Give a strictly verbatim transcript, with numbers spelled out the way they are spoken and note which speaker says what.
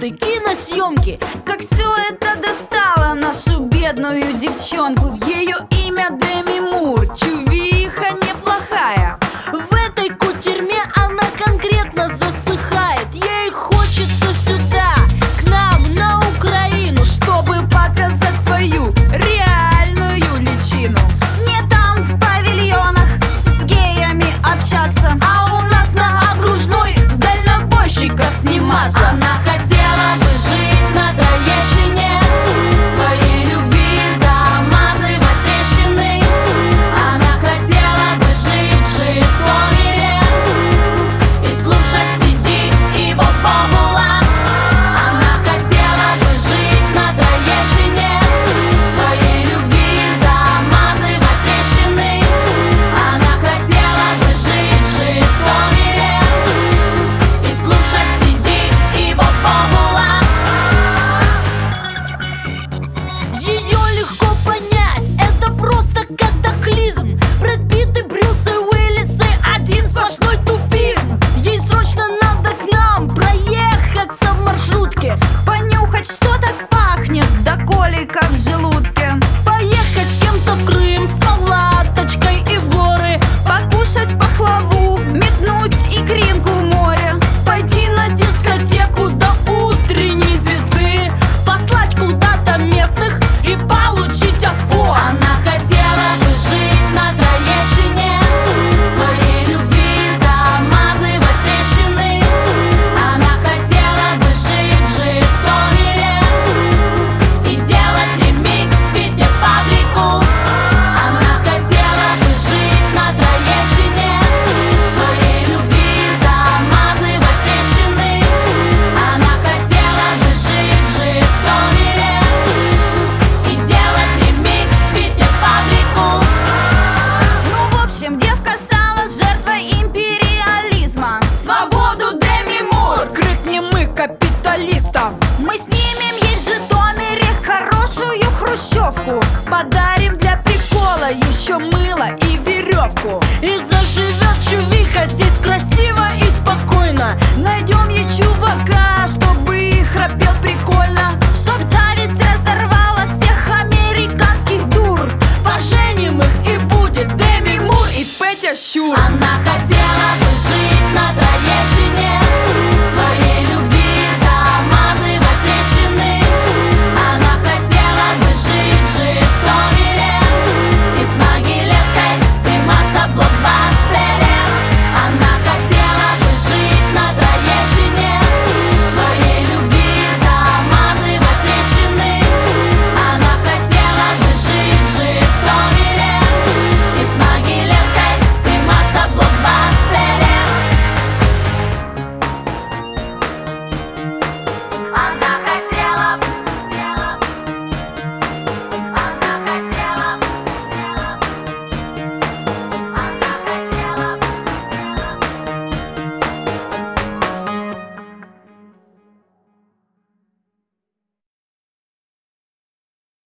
Speaker 1: Голливуд и киносъемки.
Speaker 2: Как все это достало нашу бедную девчонку.
Speaker 1: Ее имя Деми Мур, чувиха неплохая. В этой кутерьме она конкретно засыхает. Ей хочется сюда, к нам на Украину, чтобы показать свою реальную личину.
Speaker 2: Не там в павильонах с геями общаться,
Speaker 1: а у нас на окружной в дальнобойщика сниматься. Она хотела бы жить на Троещине, своей любви замазывать трещины. Она хотела бы жить в Житомире и слушать си ди и Бобобула. Она хотела бы жить на Троещине, своей любви замазывать трещины. Она хотела бы жить в Житомире и слушать си ди и Бобобула. Ее легко понять, это просто катаклизм. Брэд Питт и Брюс и Уиллисы — один сплошной тупизм. Ей срочно надо к нам проехаться в маршрутке,
Speaker 2: понюхать, что так пахнет до колика в желудке,
Speaker 1: поехать с кем-то в Крым с палаточкой и в горы,
Speaker 2: покушать пахлаву, метнуть икринку в море,
Speaker 1: пойти на дискотеку до утренней звезды, послать куда-то местных и получить отпор. Она хотела бы жить на Троещине, своей любви замазывать трещины. Она хотела бы жить в Житомире и делать ремикс Вите Павлику. Она хотела бы жить на Троещине, своей любви замазывать трещины. Она хотела бы жить в Житомире и делать ремикс Вите Павлику.
Speaker 2: Ну, в общем, девка стала жертвой империализма.
Speaker 1: Свободу Деми Мур, крикнем мы капиталистам.
Speaker 2: Мы снимем ей в Житомире хорошую хрущевку,
Speaker 1: Подарим для прикола еще мыло и веревку. И заживет чувиха здесь